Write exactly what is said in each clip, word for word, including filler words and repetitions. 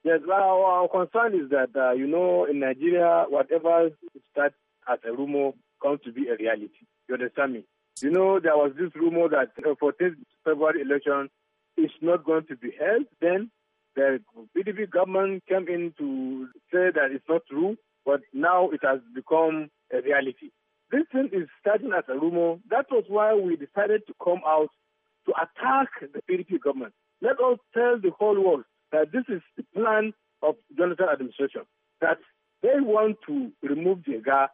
Yes, well, our concern is that, uh, you know, in Nigeria, whatever starts as a rumor comes to be a reality. You understand me? You know, there was this rumor that the fourteenth February election is not going to be held. Then the P D P government came in to say that it's not true, but now it has become a reality. This thing is starting as a rumor. That was why we decided to come out to attack the P D P government. Let us tell the whole world that this is the plan of Jonathan administration, that they want to remove Jega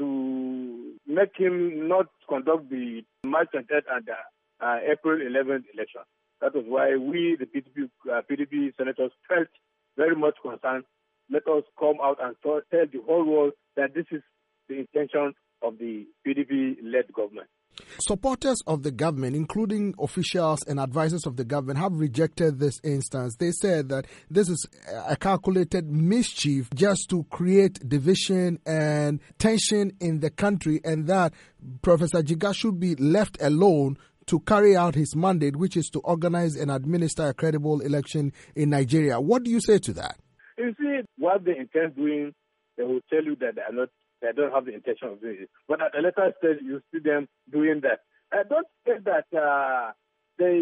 to make him not conduct the March twenty-eighth and uh, uh, April eleventh election. That was why we, the P D P, uh, P D P senators, felt very much concerned. Let us come out and tell the whole world that this is the intention of the P D P-led government. Supporters of the government, including officials and advisors of the government, have rejected this instance. They said that this is a calculated mischief just to create division and tension in the country, and that Professor Jega should be left alone to carry out his mandate, which is to organize and administer a credible election in Nigeria. What do you say to that? You see, what they intend doing, they will tell you that they are not, they don't have the intention of doing it. But at a later stage, you see them doing that. I don't think that uh, they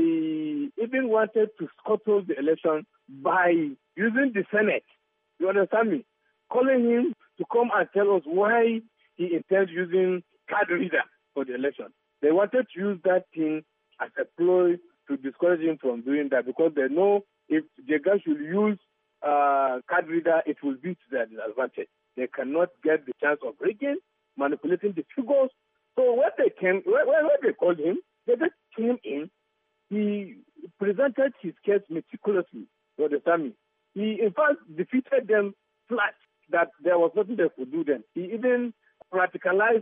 even wanted to scuttle the election by using the Senate. You understand me? Calling him to come and tell us why he intends using card reader for the election. They wanted to use that thing as a ploy to discourage him from doing that, because they know if Jega should use uh, card reader, it will be to their disadvantage. They cannot get the chance of rigging, manipulating the figures. So when they came, when, when they called him, they just came in. He presented his case meticulously. You understand me? He, in fact, defeated them flat, that there was nothing they could do then. He even practicalized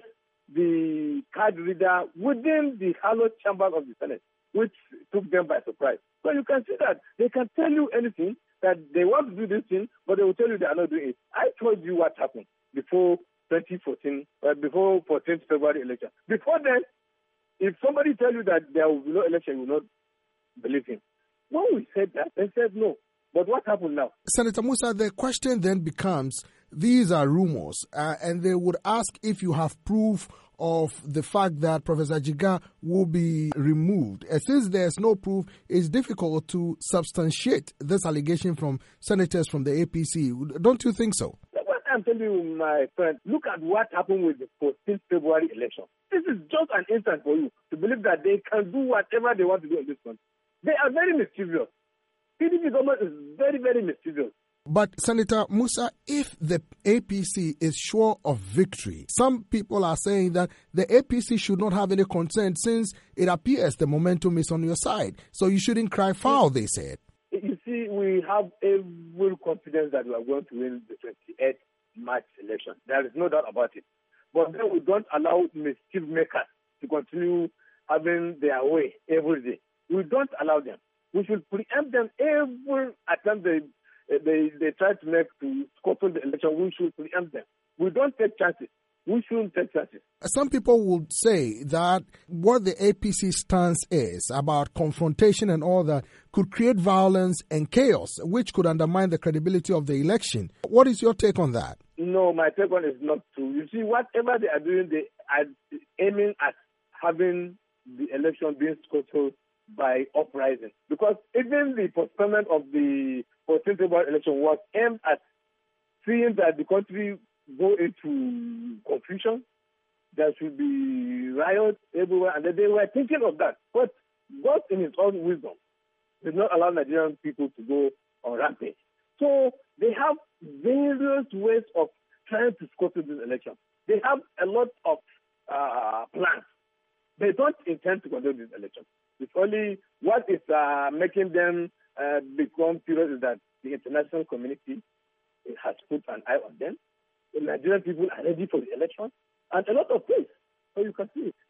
the card reader within the hallowed chambers of the Senate, which took them by surprise. So you can see that they can tell you anything, that they want to do this thing, but they will tell you they are not doing it. I told you what happened before twenty fourteen, uh, before fourteenth February election. Before then, if somebody tell you that there will be no election, you will not believe him. When we said that, they said no. But what happened now? Senator Musa, the question then becomes, these are rumors, uh, and they would ask if you have proof of the fact that Professor Jega will be removed. And since there's no proof, it's difficult to substantiate this allegation from senators from the A P C. Don't you think so? What I'm telling you, my friend, look at what happened with the fourteenth February election. This is just an instant for you to believe that they can do whatever they want to do in this country. They are very mischievous. P D P government is very, very mischievous. But, Senator Musa, if the A P C is sure of victory, some people are saying that the A P C should not have any concern since it appears the momentum is on your side. So you shouldn't cry foul, they said. You see, we have every confidence that we are going to win the twenty-eighth March election. There is no doubt about it. But then we don't allow mischief makers to continue having their way every day. We don't allow them. We should preempt them every attempt they They they try to make to scuttle the election. We should preempt them. We don't take chances. We shouldn't take chances. Some people would say that what the A P C stance is about confrontation and all that could create violence and chaos, which could undermine the credibility of the election. What is your take on that? No, my take on it is not true. You see, whatever they are doing, they are aiming at having the election being scuttled by uprising. Because even the postponement of the fourteenth February election was aimed at seeing that the country go into confusion. There should be riots everywhere, and they were thinking of that. But God, in His own wisdom, did not allow Nigerian people to go on rampage. So they have various ways of trying to scuttle this election. They have a lot of uh, plans. They don't intend to conduct this election. It's only what is uh, making them uh, become furious is that the international community has put an eye on them. The Nigerian people are ready for the election, and a lot of things. So you can see it.